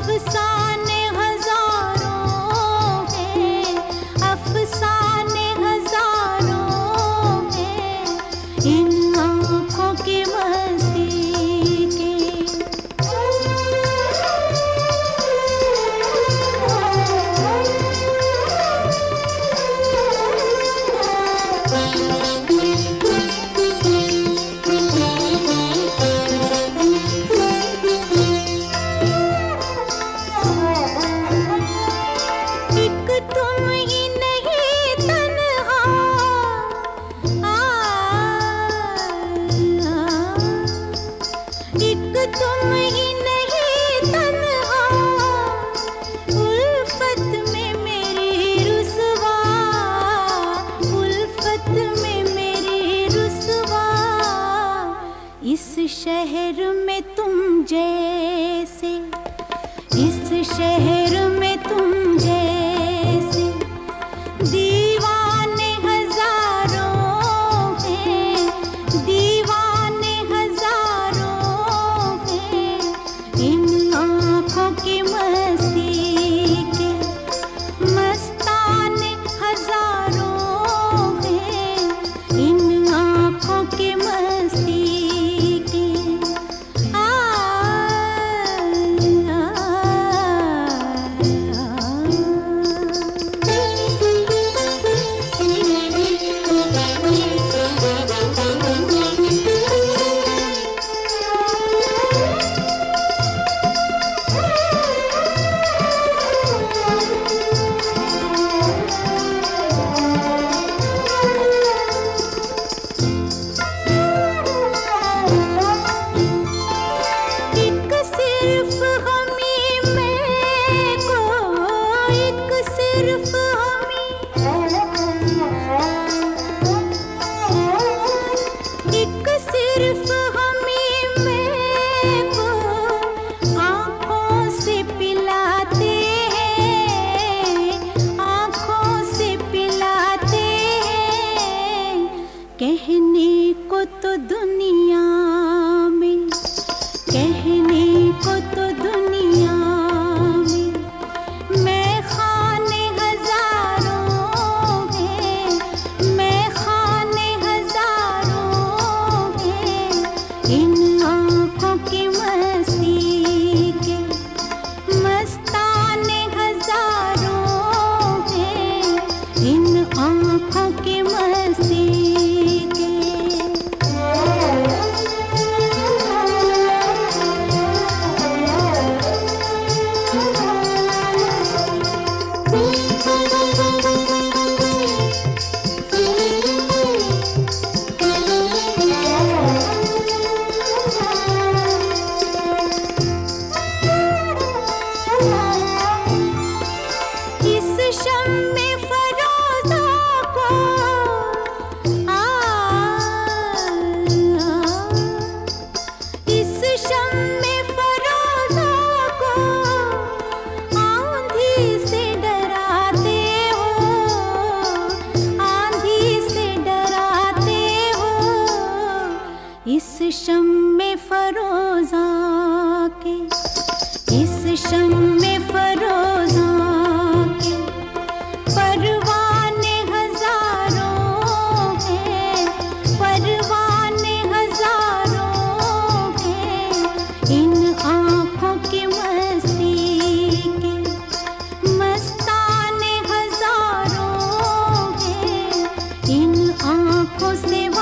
अफसाने हजारों हैं, अफसाने हजारों हैं इन आँखों की मस्ती के। इस शहर में तुम जैसे, इस शहर में तुम जैसे दीवाने हजारों हैं, दीवाने हजारों हैं इन आँखों की मस्ती के। मस्ताने हजारों हैं इन आँखों की मस्ती। कहने को तो दुनिया में, कहने को तो दुनिया में मैं खाने हजारों हैं, मैं खाने हजारों हैं इन आँखों की मस्ती के। मस्ताने हजारों हैं इन आँखों की मस्ती। इस शम्मे फरोज़ा के, इस शम्मे फरोज़ा के परवाने हजारों हैं, परवाने हजारों हैं इन आँखों की मस्ती के। मस्ताने हजारों हैं इन आँखों से